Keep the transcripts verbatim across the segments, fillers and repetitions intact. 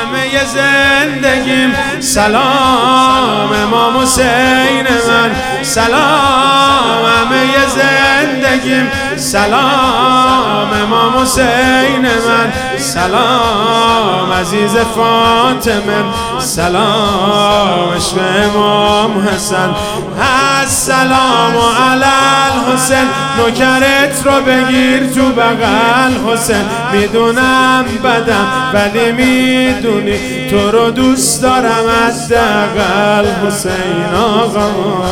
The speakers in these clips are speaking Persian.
همه زندگیم سلام امام حسین من، سلام همه زندگیم سلام امام حسین من، سلام عزیز فاطمه، سلام عشق امام حسن، السلام علی الحسین. نوکرت رو بگیر تو بغل حسین، میدونم بدم ولی میدونی تو رو دوست دارم حداقل حسین آقا.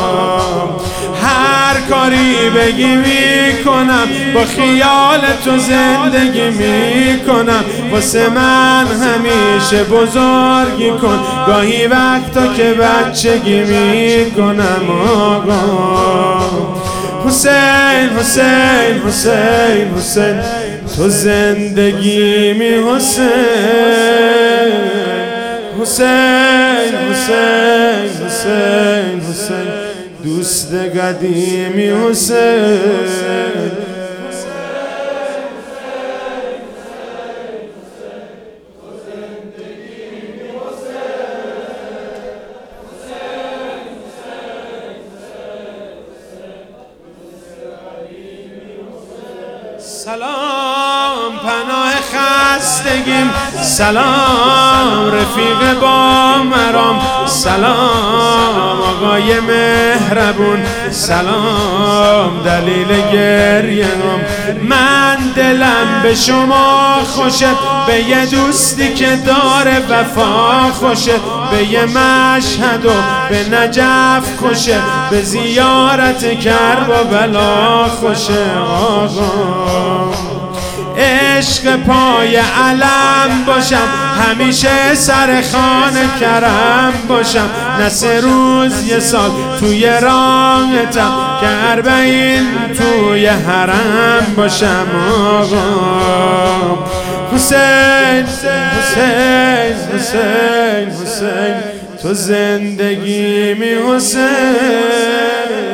هر کاری بگی میکنم، با خیال تو زندگی میکنم، واسه من همیشه بزرگی کن، گاهی وقتا که بچگی میکنم آقا. حسین حسین حسین حسین تو زندگی می حسین، حسین حسین حسین حسین دوست قدیمی حسین. سلام پناه خستگیم، سلام رفیق با مرام، سلام آقای مهربون، سلام دلیل گریه‌ام. من دلم به شما خوشه، به یه دوستی که داره وفا خوشه، به یه مشهد و به نجف خوشه، به زیارت کربلا خوشه آقا. عشق پای علم باشم، همیشه سر خانه کرم باشم، نه سه روز یه سال توی راهتم، که اربعین توی حرم باشم آقا. حسین حسین حسین حسین تو زندگی می حسین.